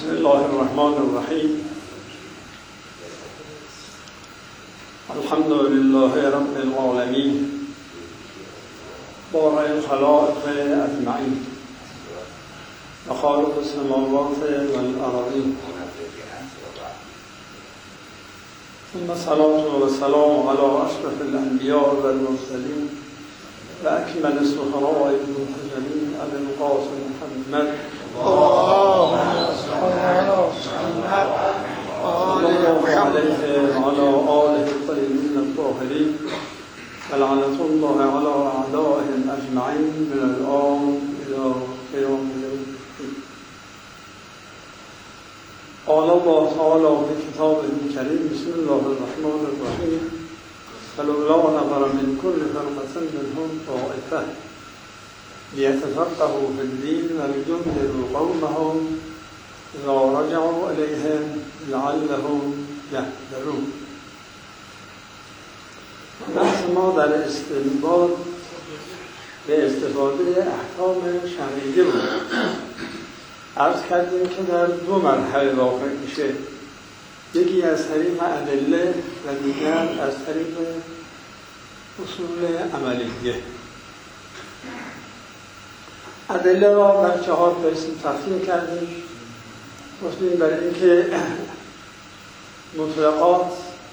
بسم الله الرحمن الرحیم. الحمد لله رب العالمین بارئ الخلائق اجمعین و خالق السماوات والارضین، ثم الصلاة والسلام على اشرف الانبیاء والمرسلین و اکمل السفراء المرسلین ابی القاسم محمد اللهم صل على وعلى آله الطيبين الطاهرين ولعنة الله على أعدائهم أجمعين من الآن إلى قيام اليوم. قال الله تعالى في كتابه الكريم: بسم الله الرحمن الرحيم. فلولا نفر من كل فرقة منهم طائفة ليتفقهوا في الدين ولينذروا قومهم إذا رجعوا إليهم لعلهم يهتدون. بحث ما در استنباط به استفاده احکام شرعیه بود. عرض کردیم که در دو مرحله واقع میشه، یکی از طریق ادله و دیگر از طریق اصول عملیه. ادله را در 4 قسم تقسیم کردیم. گفتیم برای اینکه مطلقات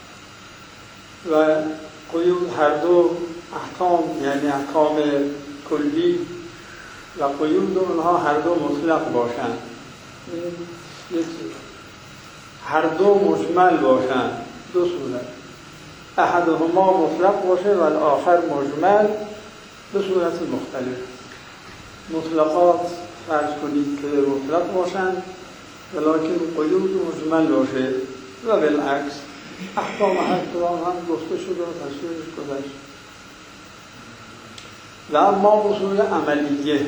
و قیود هر دو احکام، یعنی احکام کلی و قیود اونها هر دو مطلق باشند، هر دو مجمل باشند، دو صورت، احدهما مطلق باشه و الاخر مجمل، به صورت مختلف. مطلقات فرض کنید که مطلق باشند ولیکن قیود مجمل باشه و بالعکس احکام هر کدام هم گفته شده و تصویرش گذشت. و اما اصول عملیه،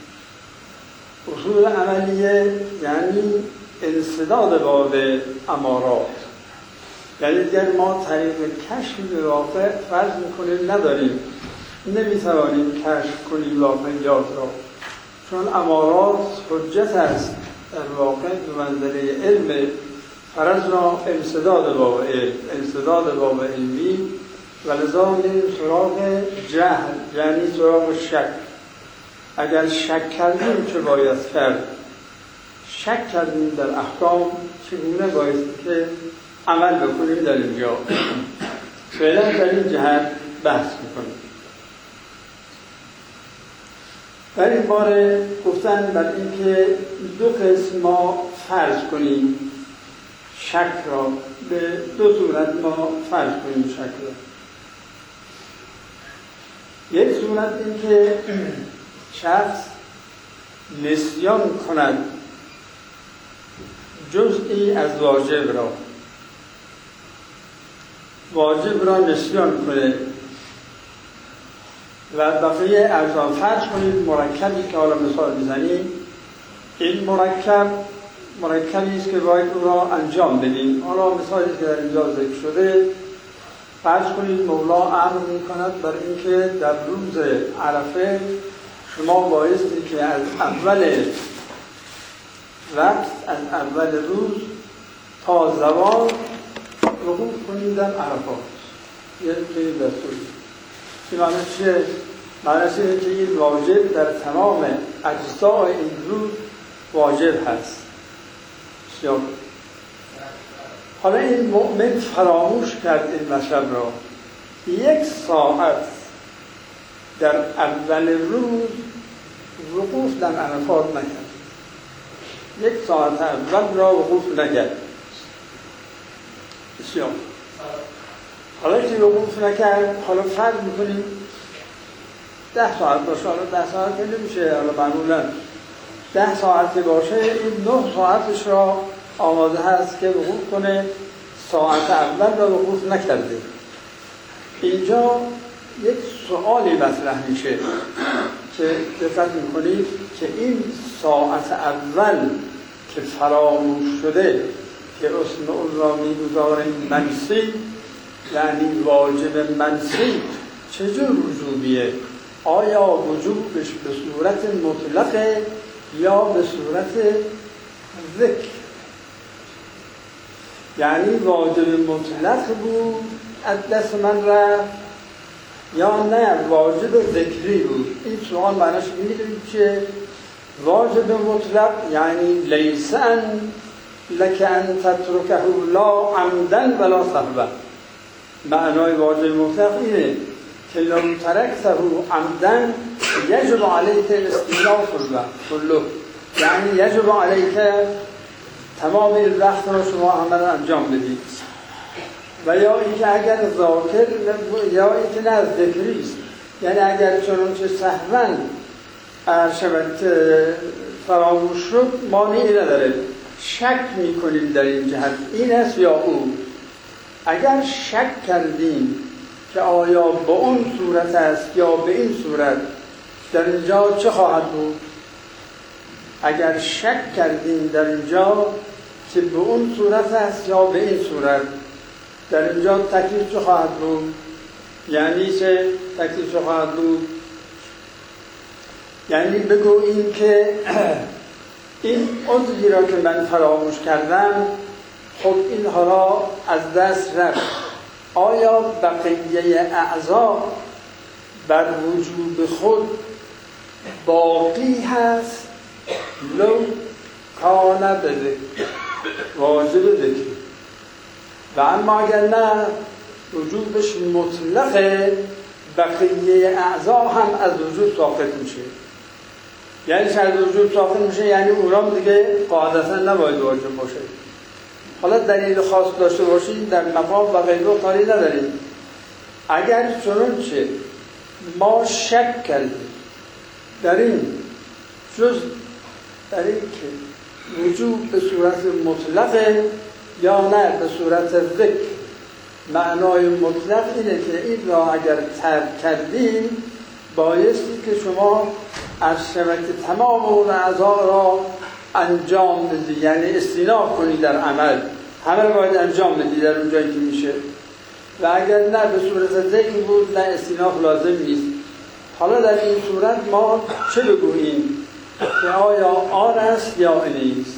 اصول عملیه یعنی انسداد باب امارات، یعنی دیگر ما طریق کشف به واقع فرض میکنیم نداریم، نمیتوانیم کشف کنیم واقعیات را، چون امارات حجت است در واقع به منزله علم. فرضنا انسداد باب علم، انسداد باب علمی، و لذا میریم سراغ جهل، یعنی سراغ شک. اگر شک کردیم چه باید کرد؟ شک کردیم در احکام چگونه باید که عمل بکنیم در اینجا. فعلا در این جهت بحث میکنیم. در این باره گفتن بر اینکه دو قسم ما فرض کنیم شک را، به دو صورت ما فرض کنیم شک را. یک صورت این که شخص نسیان کند جزئی از واجب را نسیان کنه و بقیه ارزان. فرض کنید مرکبی که حالا مثال میزنیم، این مرکبی است که باید او را انجام بدیم. حالا مثالی که در اینجا ذکر شده، فرض کنید مولا امر میکند بر اینکه در روز عرفه شما بایستی که از اول وقت، از اول روز تا زوال وقوف کنید در عرفات. یک دستوری. این معنی چیه؟ معنی اینه که این واجب در تمام اجزای این روز واجب هست. حالا این مؤمن فراموش کرد این مطلب را، 1 ساعت در اول روز وقوف در عرفات نکرد، 1 ساعت اول را وقوف نکرد. بسیار. حالا که وقوف نکرد، حالا فرض میکنیم 10 ساعت باشه، حالا 10 ساعت که نمیشه، حالا معمولا 10 ساعت باشه، این 9 ساعتش را آماده هست که وقوف کنه، ساعت اول را وقوف نکرده. اینجا یک سوالی مطرح میشه که دقت میکنید که این ساعت اول که فراموش شده که اسم اون را میگذاریم منسی، یعنی واجب منسی، چجور وجوبیه؟ آیا وجوبش به صورت مطلقه یا به صورت ذکر یعنی واجب مطلق بود از دست من رفت یا نه واجب ذکری بود. این سوال معناش میدونید که واجب مطلق یعنی لیس ان لک ان تترکه لا عمدا ولا سهوا. معنای واجب مطلق اینه که لو ترکته عمدا یجب علیک الاستئناف کله، یعنی یجب علیک تمام این وقت رو شما همه رو انجام بدید. و یا اینکه اگر ذاکر یا اینکه نه ذکری است، یعنی اگر چنانچه سهوا فراموش شد مانعی نداره. شک میکنیم در این جهت این است یا او. اگر شک کردیم که آیا به اون صورت است یا به این صورت، در اینجا چه خواهد بود؟ اگر شک کردیم در اینجا که به اون صورت است یا به این صورت، در اینجا تکلیف چه خواهد بود؟ یعنی چه تکلیف چه خواهد بود؟ یعنی بگو این که این عضوی را که من فراموش کردم خب این حالا از دست رفت. آیا بقیه اعضا بر وجود خود باقی هست؟ لو کان بده واجب ذکر. و اما اگر نه وجودش مطلقه، بقیه اعضا هم از وجود ساقط میشه. یعنی از وجود ساقط میشه یعنی اونام دیگه قاعدتا نباید واجب باشه. حالا دلیل خاص داشته باشید در مقام و غیره کاری نداریم. اگر چنانچه ما شک کردیم در این جز در این که وجود به صورت مطلقه یا نه به صورت ذکر، معنای مطلق اینه که این را اگر ترک کردیم بایستی که شما از شبکه تمام اون اعضا را انجام بدید، یعنی استیناف کنید در عمل، همه را باید انجام بدید در اون جایی که میشه. و اگر نه به صورت ذکر بود نه استیناف لازم نیست. حالا در این صورت ما چه بگوییم که آیا آن است یا نیست؟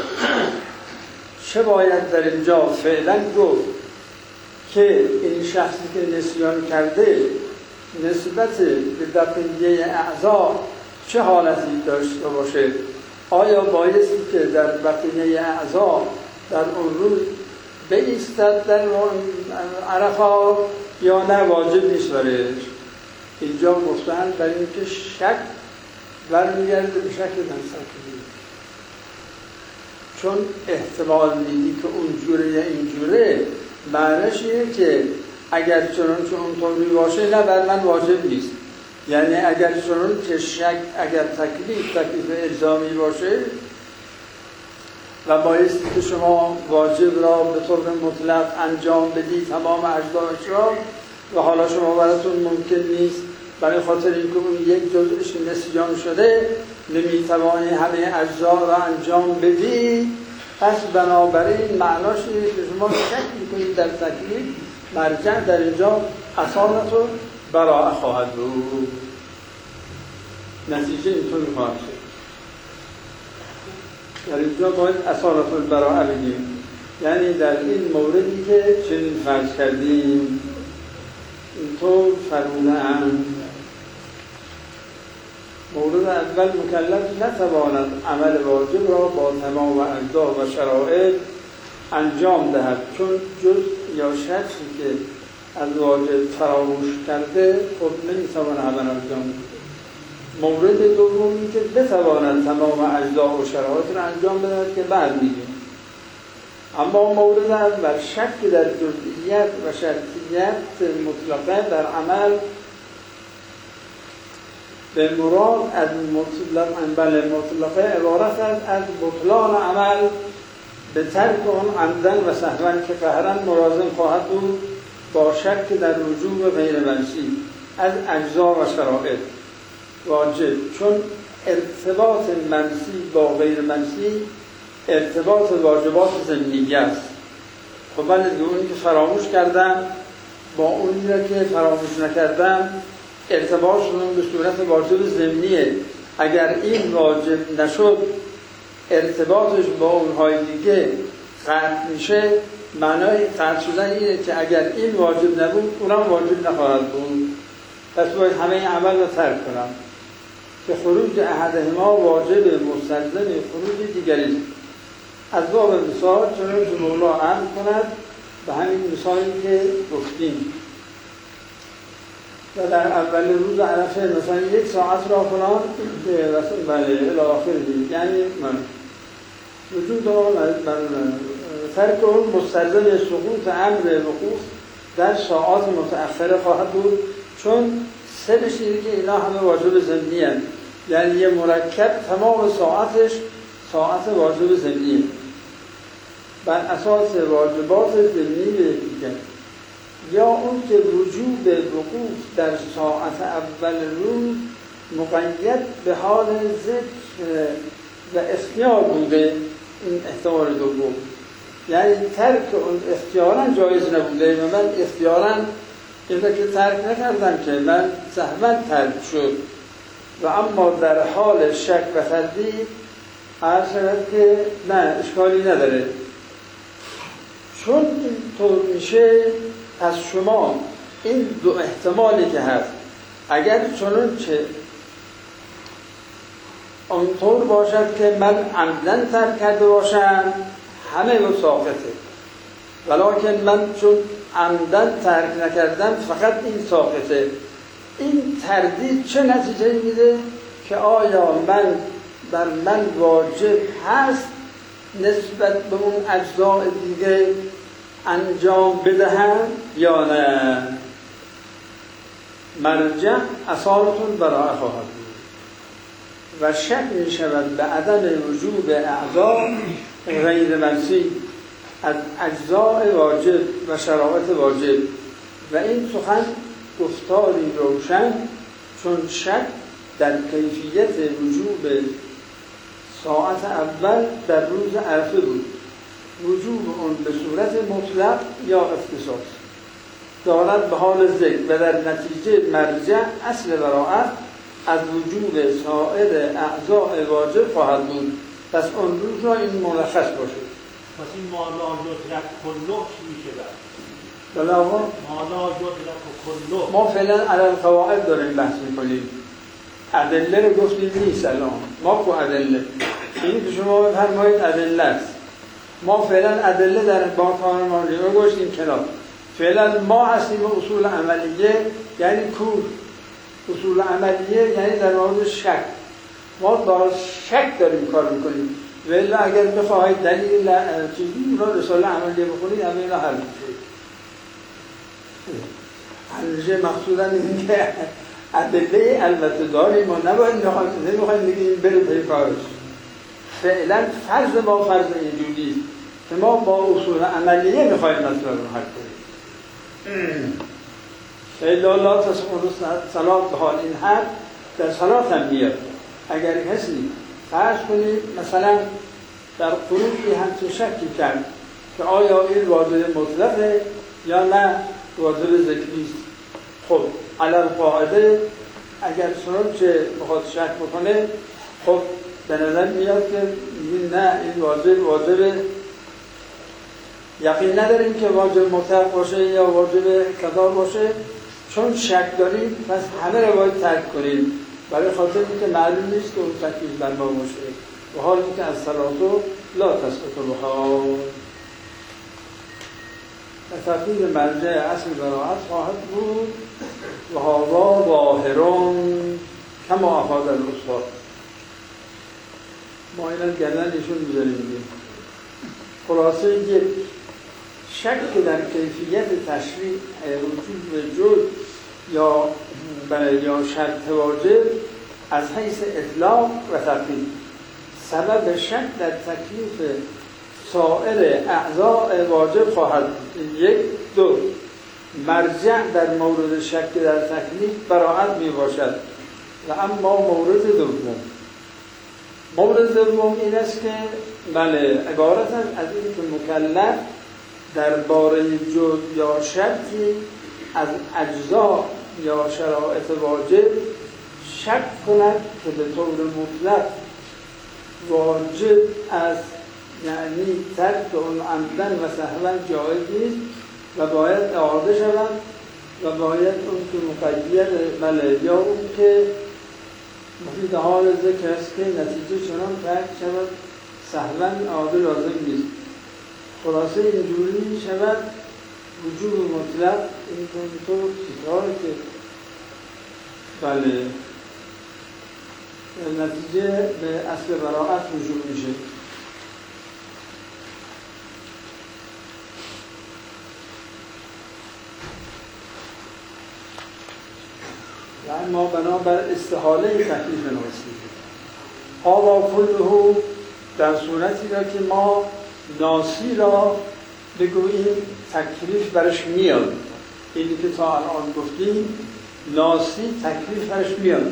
چه باید در اینجا فعلا گفت که این شخصی که نسیان کرده نسبت به بقیه اعضا چه حالتی داشته باشه؟ آیا بایستی که در بقیه اعضا در اون روز بایستد در عرفات یا نه واجب نیست برایش؟ اینجا گفتن در اینکه شک برمیگرده به شک نسبتی، چون احتمال میدی که اونجوره یا اینجوره، معنیش اینه که اگر چنانچه اونطوری باشه نه بر من واجب نیست. یعنی اگر چنانچه شک، اگر تکلیف الزامی باشه و بایستی که شما واجب را به طور مطلق انجام بدید تمام اجزایش را، و حالا شما براتون ممکن نیست برای خاطر اینکه اون یک جزءش نسیان شده نمیتوانی همه اجزا را انجام بدید، پس بنابراین معناش اینه که شما شک میکنید در تکلیف، مرجع در اینجا اصالت و براءه خواهد بود. نتیجه اینطور خواهد شد. در اینجا باید اصالت و براءه بگیم، یعنی در این موردی که چنین فرض کردیم اینطور فرموده‌اند: مورد اول مکلف نتواند عمل واجب را با تمام اجزا و شرایط انجام دهد، چون جز یا شخصی که از واجب فراموش کرده خود نمیتواند عمل انجام دهد. مورد دومی که بتواند تمام اجزا و شرایط را انجام دهد که بعد میگیم. اما مورد اول شک در جزئیات و شرطیت مطلقه در عمل به مراد از مطلقه عبارت است از بطلان عمل به ترک آن عمدن و سهوا که قهرا ملازم خواهد بود با شک در وجوب غیر منسی از اجزا و شرایط واجب، چون ارتباط منسی با غیر منسی ارتباط واجبات ضمنیه است. خب من اونی که فراموش کردم با اونی که فراموش نکردم ارتباطشون به صورت واجب ضمنیه. اگر این واجب نشد ارتباطش با اونهای دیگه قطع میشه، معنای قطع شدن اینه که اگر این واجب نبود اونم واجب نخواهد بود، پس باید همه این عمل رو ترک کنم که خروج احدهما واجب مستلزم خروج دیگری. از باب مثال چنانچه مولا امر کند به همین مثالی که گفتیم و در اول روز عرفه مثلا 1 ساعت را فلان الی آخره، یعنی وجود ترک اون مستلزم سقوط امر وقوف در ساعات متأخره خواهد بود، چون سرش اینه که اینا همه واجب ضمنی هستند، یعنی یه مرکب تمام ساعتش ساعت واجب ضمنی بر اساس واجبات ضمنی دیگر، یا اون که وجوب وقوف در ساعت اول روز مقید به حال ذکر و اختیار بوده، این احتمال دوم، یعنی ترک اون اختیاراً جایز نبوده و من اختیاراً این که ترک نکردم که من سهواً ترک شد، و اما در حال شک و تردید عرض شد که نه اشکالی نداره، چون اینطور میشه پس شما این دو احتمالی که هست اگر چنانچه اونطور باشد که من عمدن ترک کرده باشم همه رو ساقطه، ولیکن من چون عمدن ترک نکردم فقط این ساقطه. این تردید چه نتیجه میده که آیا بر من واجب هست نسبت به اون اجزاء دیگه انجام بدهم یا نه؟ مرجع اصالتون برای خواهد بود و شک می شود به عدم وجوب اعضاء غیر منسی از اجزاء واجب و شرایط واجب، و این سخن گفتاری روشن، چون شک در کیفیت وجوب ساعت اول در روز عرفه بود، وجوب اون به صورت مطلق یا اختصاص دارد به حال ذکر و در نتیجه مرجع اصل براءت از وجوب سایر اعضاء واجب خواهد بود. پس اون روز را این ملخص باشه. پس این مالا یدرک کله چی میشه بعد؟ بله آقا مالا یدرک کله ما فعلا علی القواعد داریم بحث میکنیم، ادله رو گفتیم نیست الان، ما کو ادله این که شما بفرمایید ادله است، ما فعلا ادله در باطن ما رو گذاشتیم کنار، فعلا ما هستیم اصول عملیه یعنی کور، اصول عملیه یعنی در مورد شک، ما با شک داریم کار میکنیم، ولی اگر بخواهید دلیل چیزی رو رساله عملیه بخونید همه اینا حل میشه. حلشه مقصودا این که ادله البته داریم، ما نباید نمیخوایم بگیم بره پی کارش، فعلا فرض ما فرض اینجوری که ما با اصول عملیه میخوایم مسئله رو حل کنیم. الا لا تسقط صلات به حال، این حد در صلات هم میاد. اگر کسی فرض کنید مثلا در قروبی همچه شکی کرد که آیا این واجب مطلقه یا نه واجب ذکریست، خب علل قاعده اگر چنانچه بخواد شک بکنه خب به نظر میاد که نه این واجب یقین نداریم که واجب مطلق باشه یا واجب قضا باشه، چون شک داریم پس همه رو باید ترک کنیم، برای خاطر اینکه معلوم نیست که اون تکلیف بر ما باشه، و حالی که از صلاتو لا تسقط بها. تفسیر مرجع اصل براءت خواهد بود و هوا ظاهرون کما افاد الاستاد. ما اینا گردن ایشون میذاریم. خلاصه یک شک در کیفیت تشریع وجود جز یا شرط واجب از حیث اطلاق و تقیید سبب شک در تکلیف سایر اعضاء واجب خواهد بود. یک دو مرجع در مورد شک در تکلیف براءت می باشد، و اما مورد دوم این است که بله عبارت از این که مکلف درباره جز یا شرطی از اجزا یا شرایط واجب شک کند که به طور مطلق واجب است یعنی ترک اون عمدن و سهوا جایز نیست و باید اعاده شود و باید اون که مقید بله یا اون که مفید حال ذکر است که نتیجه چنان ترک شود سهوا اعاده لازم نیست. خلاصه اینجوری شود وجوب مطلق اینطور چیزهایی که بله نتیجه به اصل براءت وجود میشه. یعنی ما بنابر استحاله تکلیف ناسی هاوا کله در صورتی را که ما ناسی را بگوییم تکلیف برش میاد. اینی که تا الان گفتیم ناسی تکلیف برش میاد.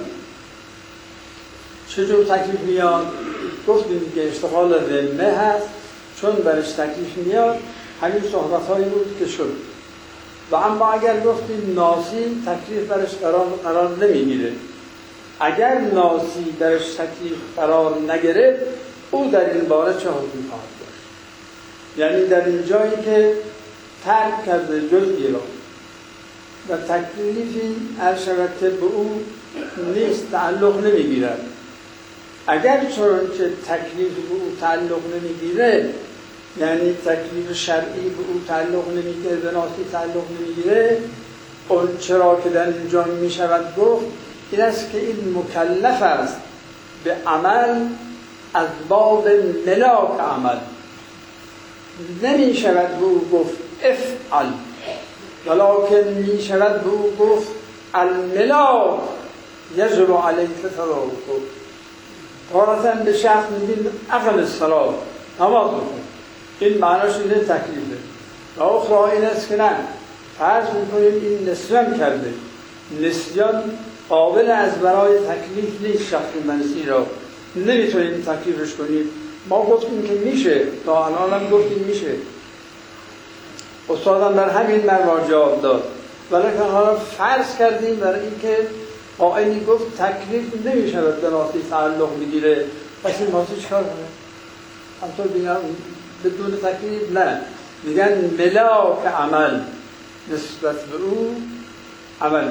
چجور تکلیف میاد؟ گفتیم که اشتغال ذمه هست، چون برش تکلیف میاد همین صحبت‌هایی بود که شد. و اما اگر گفتیم ناسی تکلیف برش قرار نمیگیره، اگر ناسی برش تکلیف قرار نگرفت او در این باره چه حکمی خواهد داشت؟ یعنی در این جایی که ترک کرده جزئی را و تکلیفی هر شود که به او نیست تعلق نمیگیرد، اگر چنانچه تکلیف به او تعلق نمیگیره، یعنی تکلیف شرعی به او تعلق نمیگیره، به ناسی تعلق نمیگیره، اون چرا که در اینجا میشود گفت این است که این مکلف است به عمل از باب ملاک عمل. نمی شود به او گفت افعل، ولکن می شود به او گفت الملاک یجب علیک تدارکه. تارتاً به شخص میگیم اقم الصلاة، نماز بکن، این معناش اینه تکلیفه. و اخرى این است که نه، فرض میکنیم این نسیان کرده، نسیان قابل از برای تکلیف نیست، شخص منسی را نمیتونیم تکلیفش کنیم. ما گفتیم که میشه، تا الان هم گفتیم میشه، استادم بر همین مروا جواب داد، ولیکن حالا فرض کردیم برای اینکه قائلی گفت تکلیف نمیشود به ناسی تعلق میگیره، پس این ناسی چکار کنه؟ همطور بگم بدون تکلیف نه، میگن ملاک عمل نسبت به او عمل.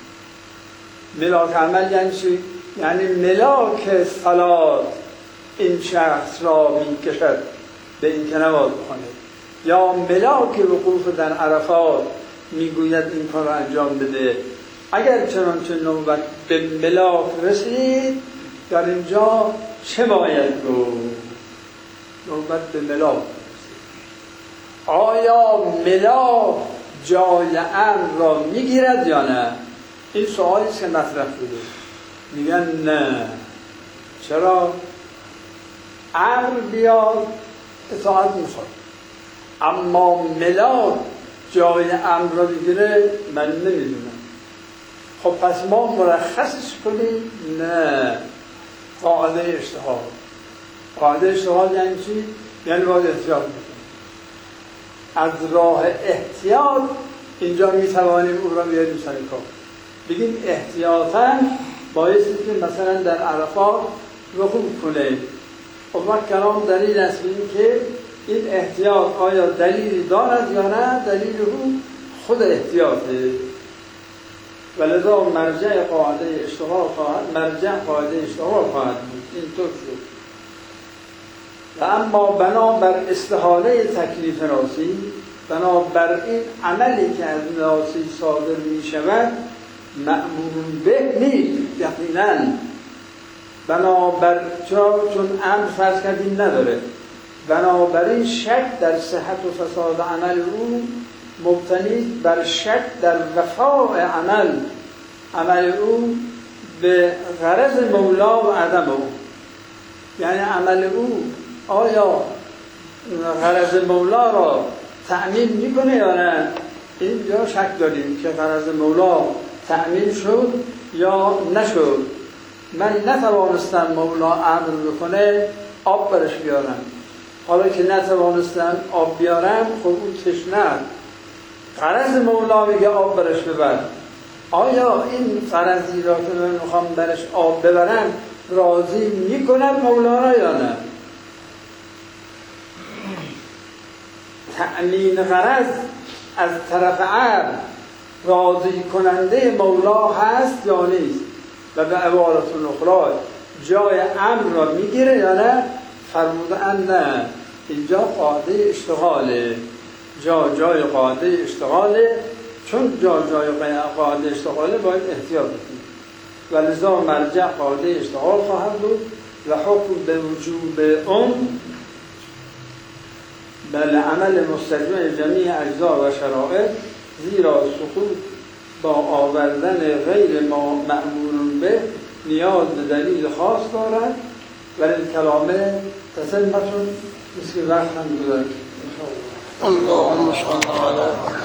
ملاک عمل یعنی چی؟ یعنی ملاک صلات این شخص را میکشد به این که نماز بخونه، یا ملاک وقوف در عرفات میگوید این کار را انجام بده. اگر چنانچه نوبت به ملاک رسید، در اینجا چه باید گفت؟ نوبت به ملاک رسید، آیا ملاک جای امر را میگیرد یا نه؟ این سوالی است که مطرح بوده. میگن نه. چرا؟ امر بیاد اطاعت میخواد، اما ملاک جای امر را بگیره من نمیدونم. خب پس ما مرخصش کنیم؟ نه. قاعده اشتغال. قاعده اشتغال یعنی چی؟ یعنی باید احتیاط بکنیم. از راه احتیاط اینجا میتوانیم او را بیاریم سر کار. بگیم احتیاطاً بایستی که مثلا در عرفات وقوف کنه. خب وقت کلام دلیل است به این که این احتیاط آیا دلیلی دارد یا نه؟ دلیل او خود احتیاطه. ولذا مرجع قاعده اشتغال خواهد بود. اینطور شد. و اما بنابر استحاله تکلیف ناسی، بنابر این عملی که از ناسی صادر می شود مأمور به نیست یقیناً. بنابر چون امر فرض کردیم نداره، بنابراین شک در صحت و فساد عمل او مبتنی بر شک در وفاء عمل او به غرض مولا و عدم او. یعنی عمل او آیا غرض مولا را تأمین میکنه یا نه؟ اینجا شک داریم که غرض مولا تأمین شد یا نشد. من نتوانستم مولا امر بکنه آب برش بیارم، حالا که نتوانستم آب بیارم خب اون تشنه، غرض مولا میگه آب برش ببر. آیا این غرضی را که من میخوام برش آب ببرم راضی میکنم مولا را یا نه؟ تأمین غرض از طرف عقل راضی کننده مولا هست یا نیست؟ و به عبارت اخرى جای امر را میگیره یا نه؟ فرمودن نه، اینجا قاعده اشتغاله، جای قاعده اشتغاله، چون جای قاعده اشتغاله باید احتیاط کنید و لذا مرجع قاعده اشتغال خواهد بود و حکم به وجوب اون بل عمل مستجمع جمیع اجزا و شرائط، زیرا سقوط با آوردن غیر مأمور به نیاز به دلیل خاص دارد و این کلامه تسلمتون مثل وقت هم بودن. اللهم صل علی